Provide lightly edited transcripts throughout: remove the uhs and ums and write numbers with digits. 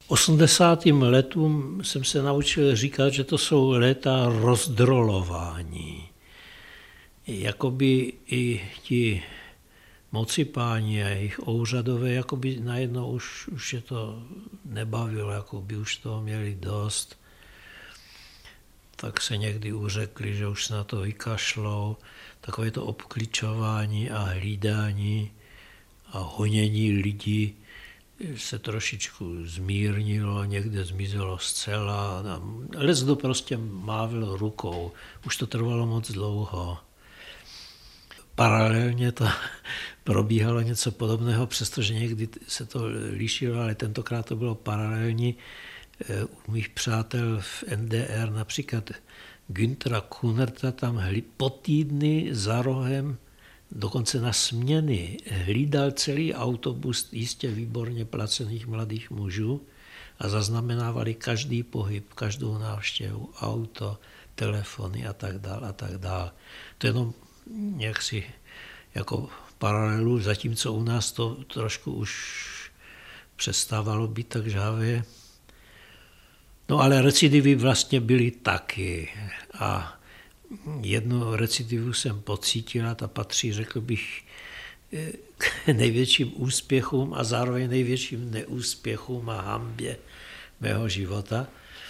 80. letům jsem se naučil říkat, že to jsou léta rozdrolování. Jakoby i ti mocipáni a jejich úřadové, jakoby najednou už je to nebavilo, jakoby už toho měli dost. Tak se někdy uřekli, že už se na to vykašlou. Takové to obkličování a hlídání a honění lidí se trošičku zmírnilo, někde zmizelo zcela. Leckdo prostě mávil rukou. Už to trvalo moc dlouho. Paralelně to probíhalo něco podobného, přestože někdy se to lišilo, ale tentokrát to bylo paralelní. U mých přátel v NDR, například Günthera Kunerta, tam po týdny za rohem, dokonce na směny, hlídal celý autobus jistě výborně placených mladých mužů a zaznamenávali každý pohyb, každou návštěvu, auto, telefony a tak dál a tak dál. To jenom jaksi jako paralelu, zatímco u nás to trošku už přestávalo být tak žhavé. No ale recidivy vlastně byly taky a jednu recidivu jsem pocítil a ta patří, řekl bych, k největším úspěchům a zároveň největším neúspěchům a hanbě mého života.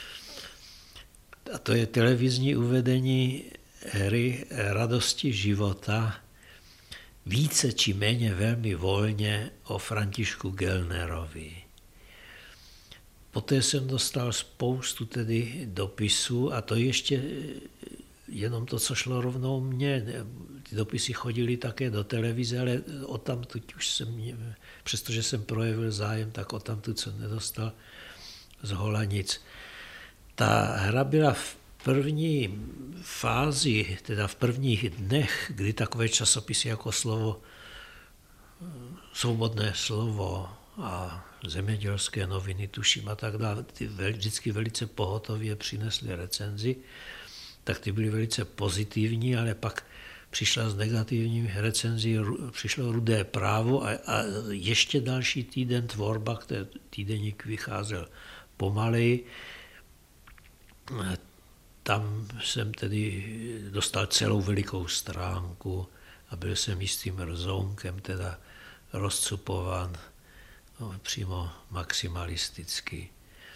A to je televizní uvedení hry Radosti života, více či méně velmi volně o Františku Gellnerovi. Poté jsem dostal spoustu tedy dopisů a to ještě jenom to, co šlo rovnou mně. Ty dopisy chodily také do televize, ale odtamtud už jsem, přestože jsem projevil zájem, tak odtamtud jsem nedostal zhola nic. Ta hra byla v první fázi, teda v prvních dnech, kdy takové časopisy jako Slovo, Svobodné slovo a Zemědělské noviny, tuším a tak dále, ty vždycky velice pohotově přinesly recenzi, tak ty byly velice pozitivní, ale pak přišla z negativní recenzí, přišlo Rudé právo a ještě další týden tvorba, který týdeník vycházel pomaleji. Tam jsem tedy dostal celou velikou stránku a byl jsem jistým rzounkem teda rozcupován přímo maximalisticky.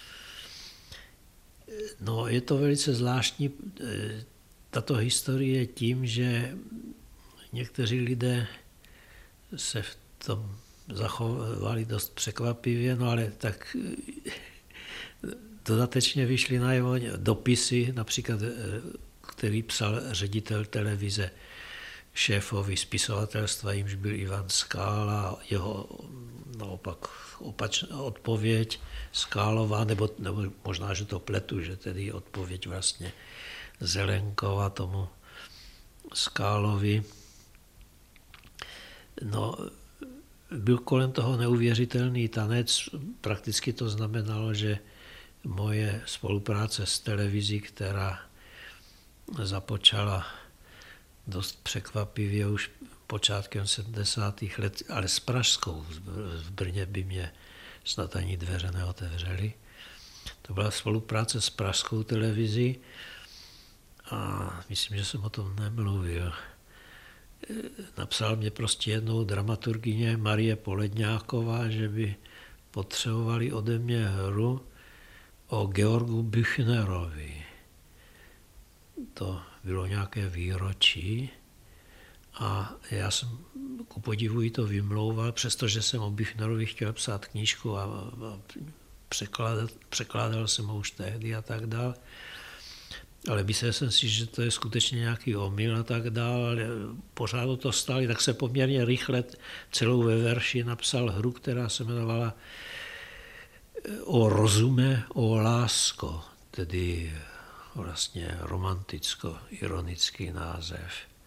No, je to velice zvláštní, tato historie tím, že někteří lidé se v tom zachovali dost překvapivě, no ale tak dodatečně vyšly najevo dopisy, například, který psal ředitel televize šéfovi spisovatelstva, jimž byl Ivan Skála, jeho naopak odpověď Skálová, nebo možná, že to pletu, že tedy odpověď vlastně Zelenkova tomu Skálovi. No, byl kolem toho neuvěřitelný tanec, prakticky to znamenalo, že moje spolupráce s televizí, která započala dost překvapivě už počátkem 70. let, ale s pražskou, v Brně by mě snad ani dveře neotevřely. To byla spolupráce s pražskou televizí a myslím, že jsem o tom nemluvil. Napsal mě prostě jednou dramaturgyně Marie Poledňáková, že by potřebovali ode mě hru o Georgu Büchnerovi. To bylo nějaké výročí a já jsem ku podivu jí to vymlouval, přestože jsem o Büchnerovi chtěl psát knížku a překládal jsem ho už tehdy a tak dál. Ale myslel jsem si, že to je skutečně nějaký omyl a tak dál, ale pořád to stáli, tak se poměrně rychle celou ve verši napsal hru, která se jmenovala O rozume, o lásko, tedy vlastně romanticko-ironický název.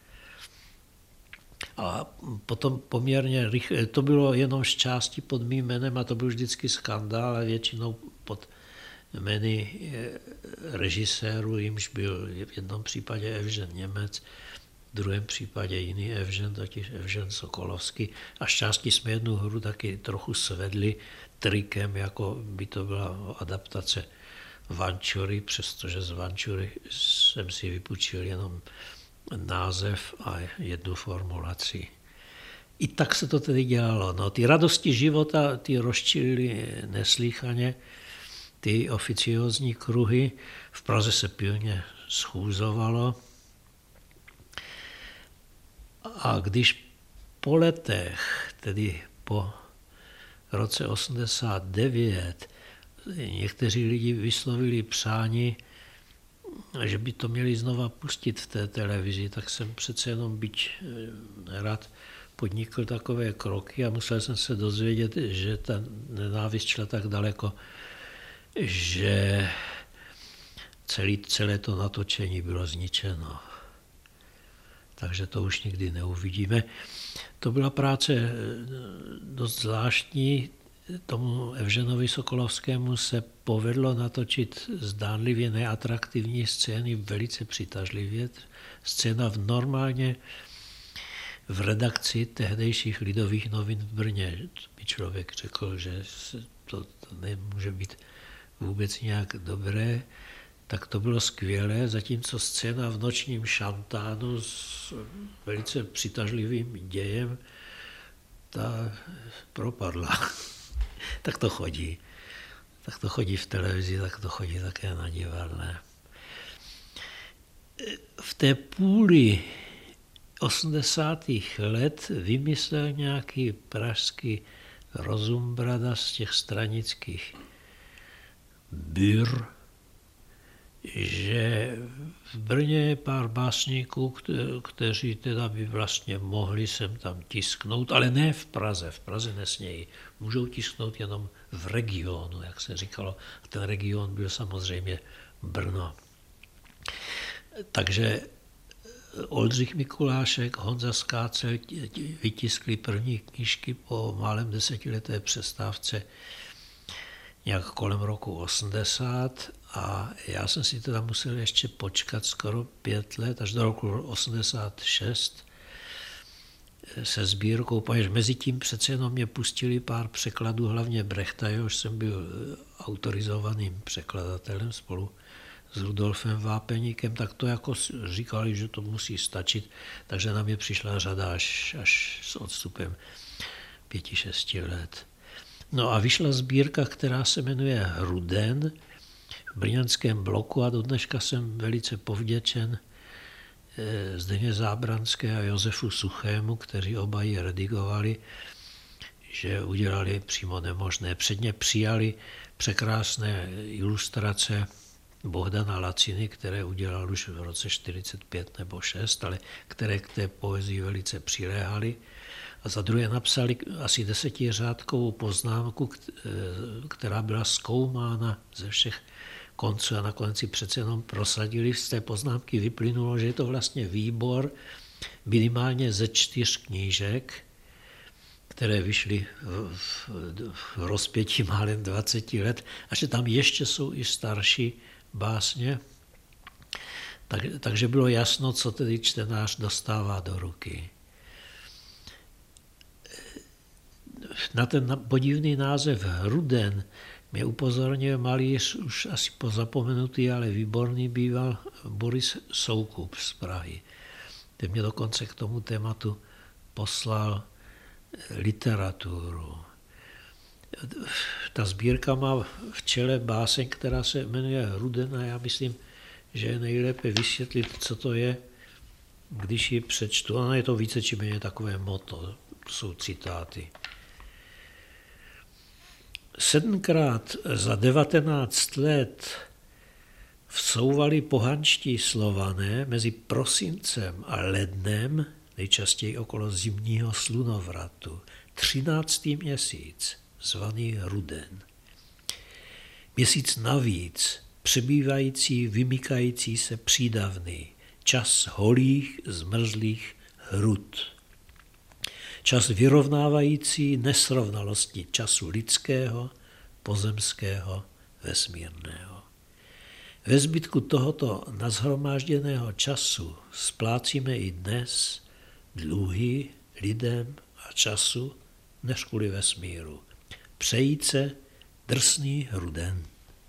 A potom poměrně rychle, to bylo jenom z části pod mým jménem a to byl vždycky skandál, a většinou pod jmény režisérů, jimž byl v jednom případě Evžen Němec, v druhém případě jiný Evžen, totiž Evžen Sokolovský. A z části jsme jednu hru taky trochu svedli, trikem, jako by to byla adaptace Vančury, přestože z Vančury jsem si vypůjčil jenom název a jednu formulaci. I tak se to tedy dělalo. No, ty radosti života, ty rozčilily neslýchaně, ty oficiózní kruhy. V Praze se pilně schůzovalo. A když po letech, tedy po roce 89, někteří lidi vyslovili přání, že by to měli znova pustit v té televizi, tak jsem přece jenom byť rád podnikl takové kroky a musel jsem se dozvědět, že ta nenávist šla tak daleko, že celé to natočení bylo zničeno. Takže to už nikdy neuvidíme. To byla práce dost zvláštní. Tomu Evženovi Sokolovskému se povedlo natočit zdánlivě neatraktivní scény velice přitažlivě. Scéna normálně v redakci tehdejších Lidových novin v Brně. By člověk řekl, že to nemůže být vůbec nějak dobré, tak to bylo skvělé, zatímco scéna v nočním šantánu s velice přitažlivým dějem, ta propadla. Tak to chodí. Tak to chodí v televizi, tak to chodí také na divadle. V té půli 80. let vymyslel nějaký pražský rozumbrada z těch stranických byr, že v Brně je pár básníků, kteří teda by vlastně mohli sem tam tisknout, ale ne v Praze. V Praze nesmějí. Můžou tisknout jenom v regionu, jak se říkalo. Ten region byl samozřejmě Brno. Takže Oldřich Mikulášek, Honza Skácel vytiskli první knížky po málem desetileté přestávce nějak kolem roku 80 a já jsem si teda musel ještě počkat skoro 5 let, až do roku 86 se sbírkou, protože mezi tím přece jenom mě pustili pár překladů, hlavně Brechta, jehož jsem byl autorizovaným překladatelem spolu s Rudolfem Vápeníkem, tak to jako říkali, že to musí stačit, takže na mě přišla řada až s odstupem 5-6 let. No a vyšla sbírka, která se jmenuje Ruden v brněnském bloku a do dneška jsem velice povděčen Zdeně Zábranské a Josefu Suchému, kteří oba ji redigovali, že udělali přímo nemožné. Předně přijali překrásné ilustrace Bohdana Laciny, které udělal už v roce 45 nebo 6, ale které k té poezii velice přiléhaly. A za druhé napsali asi 10řádkovou poznámku, která byla zkoumána ze všech konců a nakonec si přece jenom prosadili. Z té poznámky vyplynulo, že je to vlastně výbor minimálně ze 4 knížek, které vyšly v rozpětí málem 20 let a že tam ještě jsou i starší básně. Takže bylo jasno, co tedy čtenář dostává do ruky. Na ten podivný název Ruden mě upozornil malíř, už asi pozapomenutý, ale výborný býval Boris Soukup z Prahy. Ten mě dokonce k tomu tématu poslal literaturu. Ta sbírka má v čele báseň, která se jmenuje Ruden a já myslím, že je nejlépe vysvětlit, co to je, když ji přečtu. Ono je to více či méně takové motto, to jsou citáty. 7krát za 19 let vsouvali pohanští Slované mezi prosincem a lednem, nejčastěji okolo zimního slunovratu, 13. měsíc, zvaný Ruden. Měsíc navíc, přebývající, vymykající se přídavný, čas holých, zmrzlých hrud. Čas vyrovnávající nesrovnalosti času lidského, pozemského, vesmírného. Ve zbytku tohoto nashromážděného času splácíme i dnes dluhy lidem a času než kvůli vesmíru. přejíce drsný Ruden.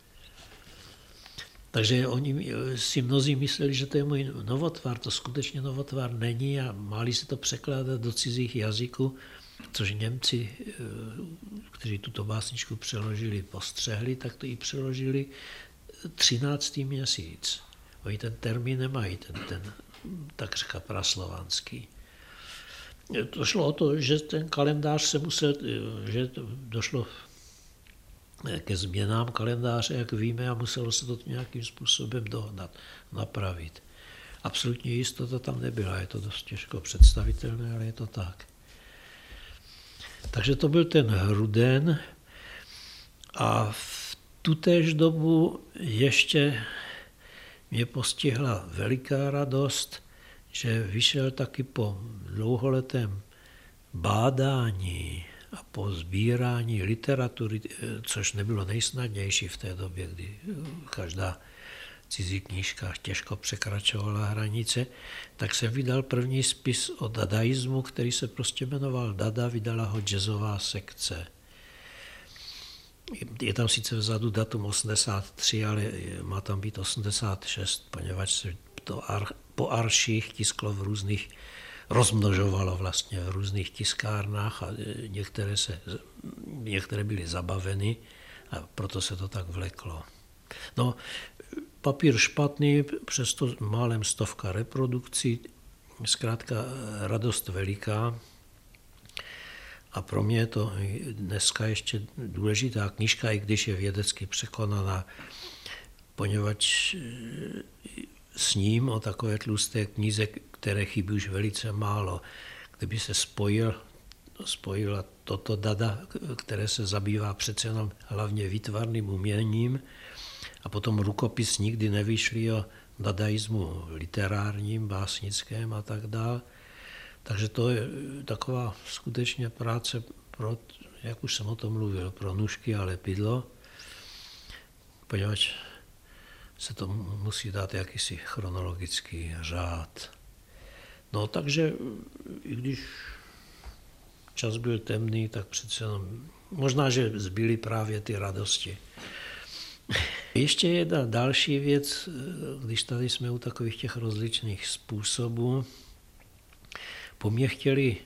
Takže oni si mnozí mysleli, že to je můj novotvar, to skutečně novotvar není a máli se to překládat do cizích jazyků, což Němci, kteří tuto básničku přeložili, postřehli, tak to i přeložili 13. měsíc. Oni ten termín nemají, ten takřka praslovanský. To šlo o to, že ten kalendář se musel, že došlo ke změnám kalendáře, jak víme, a muselo se to nějakým způsobem dohnat, napravit. Absolutní jistota tam nebyla, je to dost těžko představitelné, ale je to tak. Takže to byl ten Ruden a v tutéž dobu ještě mě postihla veliká radost, že vyšel taky po dlouholetém bádání a po sbírání literatury, což nebylo nejsnadnější v té době, kdy každá cizí knížka těžko překračovala hranice, tak jsem vydal první spis o dadaismu, který se prostě jmenoval Dada, vydala ho jazzová sekce. Je tam sice vzadu datum 83, ale má tam být 86, poněvadž se to po arších tisklo v různých, rozmnožovalo vlastně v různých tiskárnách a některé byly zabaveny a proto se to tak vleklo. No, papír špatný, přesto málem 100 reprodukcí, zkrátka radost veliká. A pro mě je to dneska ještě důležitá knížka, i když je vědecky překonaná, poněvadž s ním o takové tlusté knize, které chybí už velice málo, kdyby se spojila toto Dada, které se zabývá přece jenom hlavně výtvarným uměním, a potom rukopis nikdy nevyšly o dadaismu literárním, básnickém a tak dále. Takže to je taková skutečně práce pro, jak už jsem o tom mluvil, pro nůžky a lepidlo, poněvadž se to musí dát jakýsi chronologický řád. No takže, i když čas byl temný, tak přece jenom, možná, že zbyly právě ty radosti. Ještě jedna další věc, když tady jsme u takových těch rozličných způsobů, po mně chtěli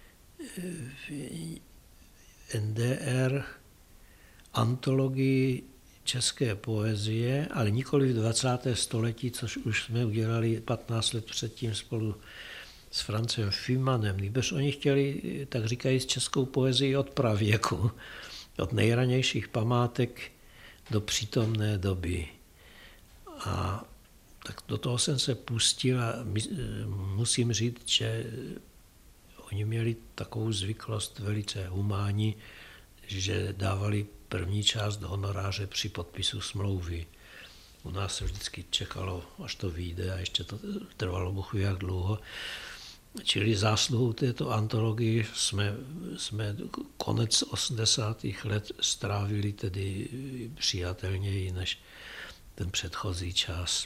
NDR antologii české poezie, ale nikoli v 20. století, což už jsme udělali 15 let předtím spolu s Francem Fimanem. Nýbrž oni chtěli, tak říkají, českou poezii od pravěku, od nejranějších památek do přítomné doby. A tak do toho jsem se pustil a musím říct, že oni měli takovou zvyklost velice humánní, že dávali první část honoráře při podpisu smlouvy. U nás se vždycky čekalo, až to vyjde, a ještě to trvalo bohu jak dlouho. Čili zásluhou této antologii jsme konec 80. let strávili tedy přijatelněji než ten předchozí čas.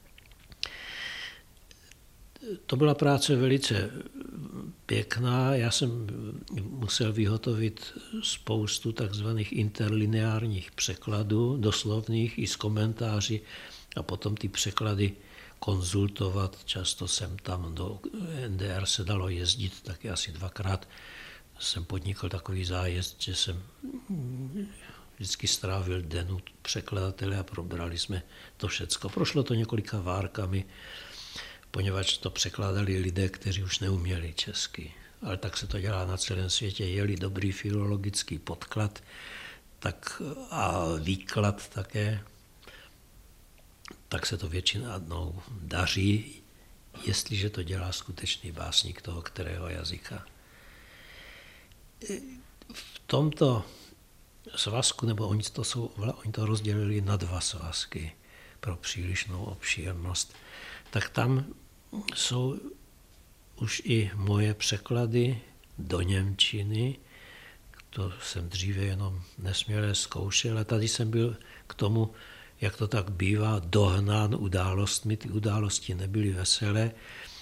To byla práce velice pěkná. Já jsem musel vyhotovit spoustu takzvaných interlineárních překladů, doslovných i s komentáři, a potom ty překlady konzultovat. Často jsem tam do NDR se dalo jezdit, taky asi 2krát jsem podnikl takový zájezd, že jsem vždycky strávil den u překladatele a probrali jsme to všecko. Prošlo to několika várkami, poněvadž to překládali lidé, kteří už neuměli česky. Ale tak se to dělá na celém světě. Je-li dobrý filologický podklad tak a výklad také, tak se to většinou daří, jestliže to dělá skutečný básník toho kterého jazyka. V tomto svazku, nebo oni to rozdělili na 2 svazky pro přílišnou obšírnost, tak tam jsou už i moje překlady do němčiny. To jsem dříve jenom nesměle zkoušel, a tady jsem byl k tomu, jak to tak bývá, dohnán událostmi. Ty události nebyly veselé,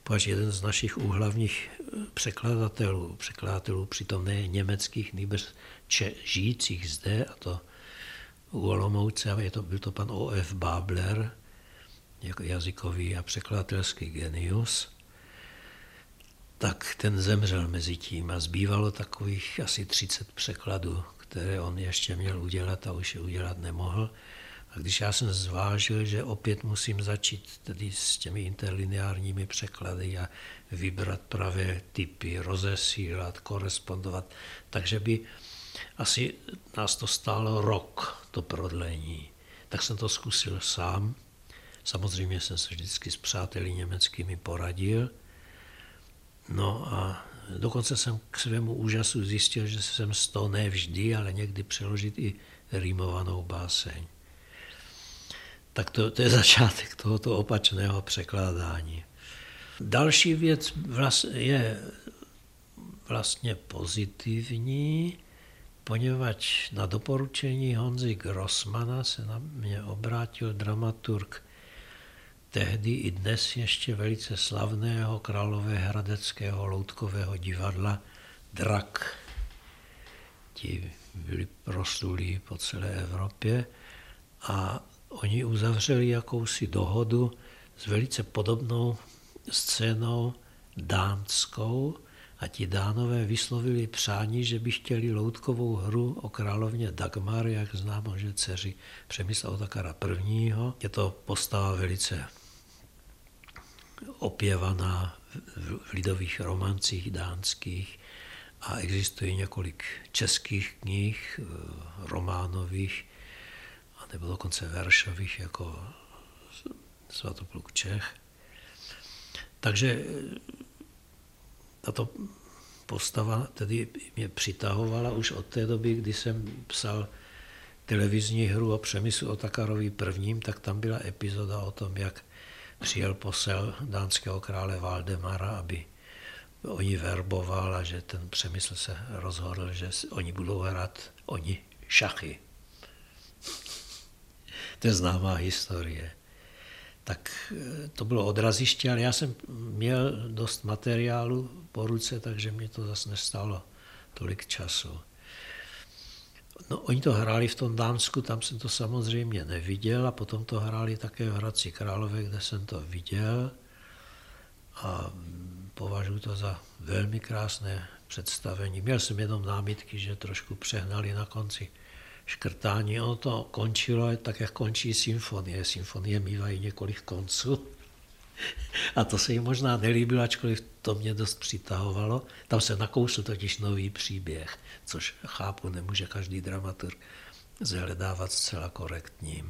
považ jeden z našich úhlavních překladatelů přitom ne německých, nýbrž žijících zde, a to u Olomouce, byl to pan O.F. Babler, jako jazykový a překladatelský genius, tak ten zemřel mezi tím a zbývalo takových asi 30 překladů, které on ještě měl udělat a už je udělat nemohl. A když já jsem zvážil, že opět musím začít tedy s těmi interlineárními překlady a vybrat pravé typy, rozesílat, korespondovat, takže by asi nás to stálo rok, to prodlení. Tak jsem to zkusil sám. Samozřejmě jsem se vždycky s přáteli německými poradil. No a dokonce jsem k svému úžasu zjistil, že jsem z toho ne vždy, ale někdy přeložit i rýmovanou báseň. Tak to je začátek tohoto opačného překládání. Další věc je vlastně pozitivní, poněvadž na doporučení Honzy Grossmana se na mě obrátil dramaturg tehdy i dnes ještě velice slavného královéhradeckého loutkového divadla Drak. Ti byli proslulí po celé Evropě a oni uzavřeli jakousi dohodu s velice podobnou scénou dánskou a ti Dánové vyslovili přání, že by chtěli loutkovou hru o královně Dagmar, jak známo, že dceři Přemysla Otakara I. Je to postava velice opěvaná v lidových romancích dánských a existuje několik českých knih, románových, nebo dokonce veršových, jako Svatopluk Čech. Takže tato postava tedy mě přitahovala už od té doby, kdy jsem psal televizní hru o Přemyslu Otakarovi I., tak tam byla epizoda o tom, jak přijel posel dánského krále Valdemara, aby oni verboval a že ten Přemysl se rozhodl, že oni budou hrát šachy. To je známá historie. Tak to bylo odraziště, ale já jsem měl dost materiálu po ruce, takže mě to zase nestálo tolik času. No, oni to hráli v tom Dánsku, tam jsem to samozřejmě neviděl a potom to hráli také v Hradci Králové, kde jsem to viděl a považuji to za velmi krásné představení. Měl jsem jenom námitky, že trošku přehnali na konci škrtání. Ono to končilo tak, jak končí symfonie. Symfonie mívají několik konců a to se jim možná nelíbilo, ačkoliv to mě dost přitahovalo. Tam se nakousl totiž nový příběh, což chápu, nemůže každý dramaturg zhledávat zcela korektním.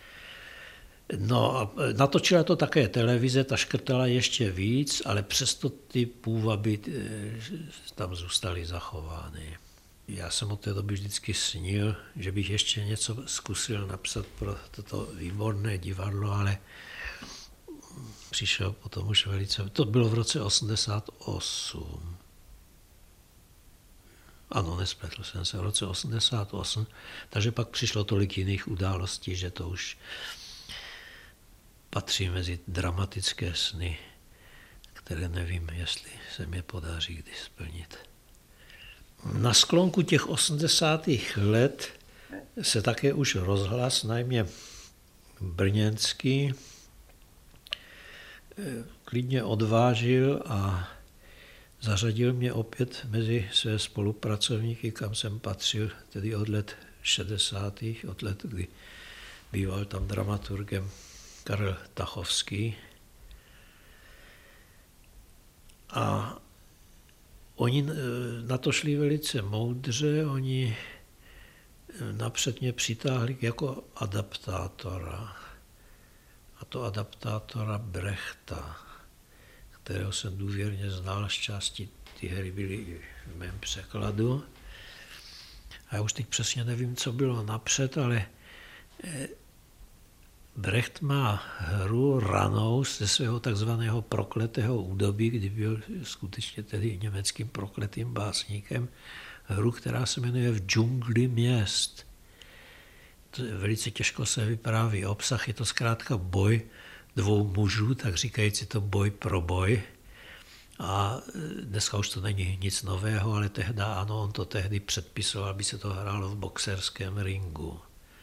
No a natočila to také televize, ta škrtala ještě víc, ale přesto ty půvaby tam zůstaly zachovány. Já jsem od té doby vždycky snil, že bych ještě něco zkusil napsat pro toto výborné divadlo, ale přišel potom už velice, to bylo v roce 88. Ano, nespletl jsem se, v roce 88, takže pak přišlo tolik jiných událostí, že to už patří mezi dramatické sny, které nevím, jestli se mi podaří kdy splnit. Na sklonku těch 80. let se také už rozhlas, najmě brněnský, klidně odvážil a zařadil mě opět mezi své spolupracovníky, kam jsem patřil, tedy od let 60., od let, kdy býval tam dramaturgem Karel Tachovský. A oni na to šli velice moudře, oni napřed mě přitáhli jako adaptátora. A to adaptátora Brechta, kterého jsem důvěrně znal, z části ty hry byly i v mém překladu. A já už teď přesně nevím, co bylo napřed, ale Brecht má hru ranou ze svého takzvaného prokletého údobí, kdy byl skutečně tedy německým prokletým básníkem, hru, která se jmenuje V džungli měst. To je velice těžko se vypráví obsah, je to zkrátka boj dvou mužů, tak říkajíc je to boj pro boj, A dneska už to není nic nového, ale tehdy ano, on to tehdy předpisoval, aby se to hrálo v boxerském ringu.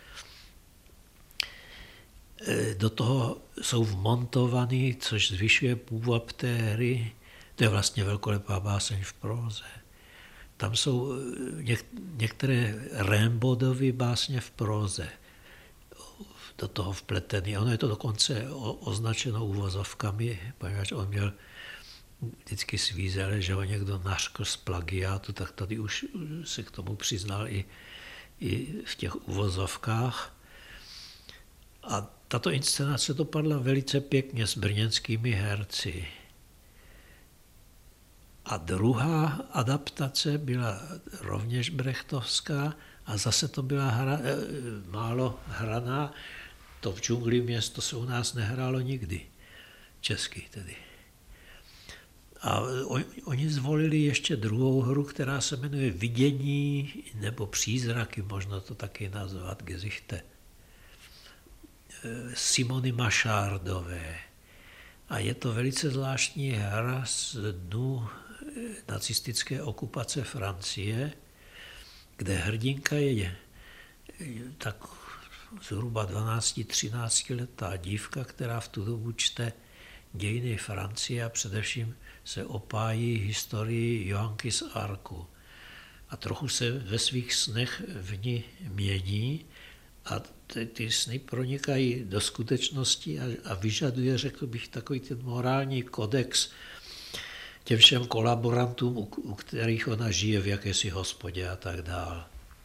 Do toho jsou vmontovaný, což zvyšuje půvab té hry. To je vlastně velkolepá báseň v próze. Tam jsou některé Rimbaudovy básně v próze do toho vpletený. Ono je to dokonce označeno uvozovkami, poněvadž on měl vždycky svízele, že ho někdo nařkl z plagiátu, tak tady už se k tomu přiznal i v těch uvozovkách. A tato inscenace dopadla velice pěkně s brněnskými herci. A druhá adaptace byla rovněž brechtovská a zase to byla málo hraná. To v džungli město se u nás nehrálo nikdy, česky tedy. A oni zvolili ještě druhou hru, která se jmenuje Vidění nebo Přízraky, možno to taky nazvat, Gesichte. Simony Mašárdové. A je to velice zvláštní hra z dnů nacistické okupace Francie, kde hrdinka je tak zhruba 12-13 letá dívka, která v tu dobu čte dějiny Francie a především se opájí historii Johanky z Arku. A trochu se ve svých snech v ní mění a ty sny pronikají do skutečnosti a vyžaduje, řekl bych, takový ten morální kodex těm všem kolaborantům, u kterých ona žije v jakési hospodě a tak dále.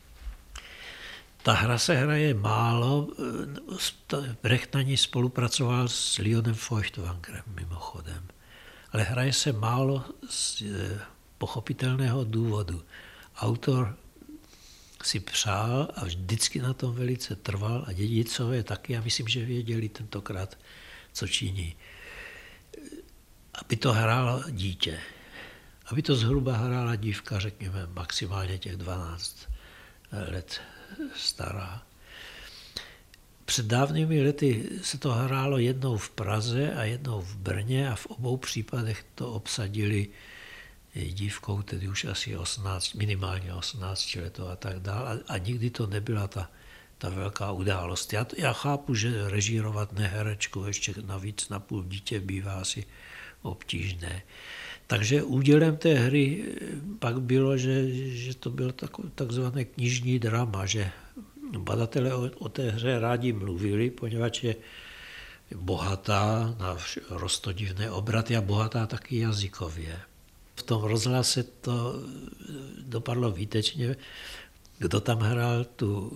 Ta hra se hraje málo, Brecht na ní spolupracoval s Lionem Feuchtwangerem mimochodem, ale hraje se málo z pochopitelného důvodu. Autor si přál a vždycky na tom velice trval a dědicové taky, a myslím, že věděli tentokrát, co činí. Aby to hrálo dítě. Aby to zhruba hrála dívka, řekněme, maximálně těch 12 let stará. Před dávnými lety se to hrálo jednou v Praze a jednou v Brně a v obou případech to obsadili dívkou, tedy už asi 18, minimálně 18 letou a tak dále. A nikdy to nebyla ta velká událost. Já chápu, že režírovat neherečku ještě navíc na půl dítě bývá asi obtížné. Takže údělem té hry pak bylo, že to bylo takzvané knižní drama, že badatelé o té hře rádi mluvili, poněvadž je bohatá na roztodivné obraty a bohatá taky jazykově. V tom rozhlase to dopadlo výtečně. Kdo tam hrál tu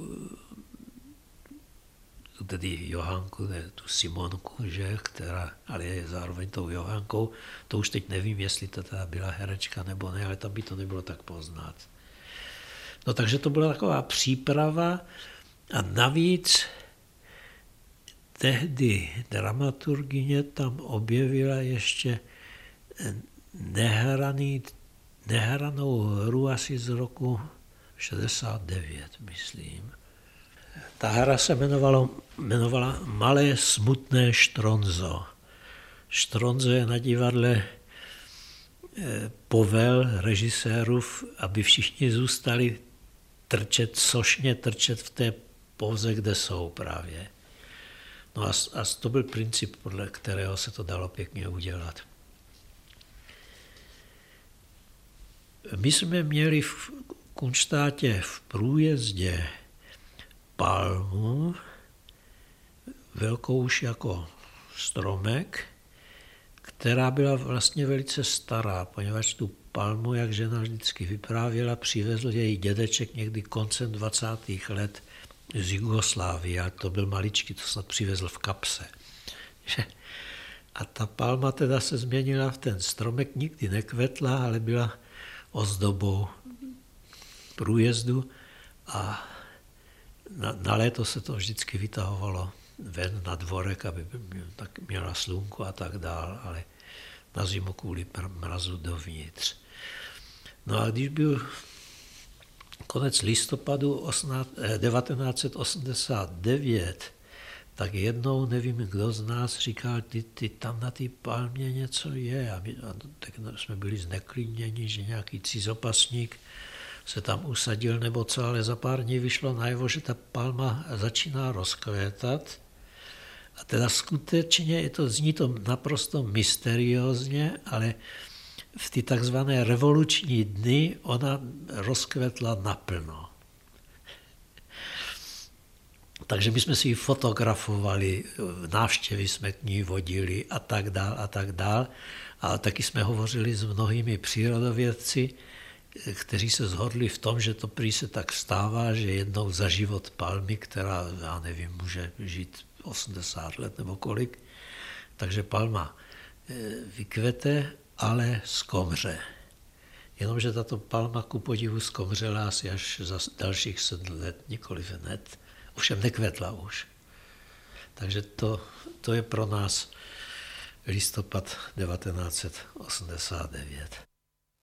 tedy Johanku, tu Simonku, že, která ale je zároveň tou Johankou, to už teď nevím, jestli to teda byla herečka nebo ne, ale tam by to nebylo tak poznat. No takže to byla taková příprava a navíc tehdy dramaturgyně tam objevila ještě nehranou hru asi z roku 69, myslím. Ta hra se jmenovala Malé smutné Štronzo. Štronzo je na divadle povel režisérův, aby všichni zůstali sošně trčet v té póze, kde jsou právě. No a to byl princip, podle kterého se to dalo pěkně udělat. My jsme měli v Kunštátě v průjezdě palmu, velkou už jako stromek, která byla vlastně velice stará, poněvadž tu palmu, jak žena vždycky vyprávěla, přivezl její dědeček někdy koncem 20. let z Jugoslávie, ale to byl maličký, to snad přivezl v kapse. A ta palma teda se změnila v ten stromek, nikdy nekvetla, ale byla ozdobou průjezdu a na léto se to vždycky vytahovalo ven na dvorek, aby tak měla slunko a tak dál, ale na zimu kvůli mrazu dovnitř. No a když byl konec listopadu 1989, tak jednou, nevím, kdo z nás říkal, ty tam na té palmě něco je. A tak jsme byli zneklidněni, že nějaký cizopasník se tam usadil nebo co, ale za pár dní vyšlo najevo, že ta palma začíná rozkvétat. A teda skutečně zní to naprosto mysteriózně, ale v ty takzvané revoluční dny ona rozkvetla naplno. Takže my jsme si ji fotografovali, návštěvy jsme k ní vodili a tak dál a tak dál. A taky jsme hovořili s mnohými přírodovědci, kteří se shodli v tom, že to prý se tak stává, že jednou za život palmy, která, já nevím, může žít 80 let nebo kolik, takže palma vykvete, ale skomře. Jenomže tato palma ku podivu skomřela asi až za dalších 7 let, nikoliv hned. Ovšem nekvetla už. Takže to je pro nás listopad 1989.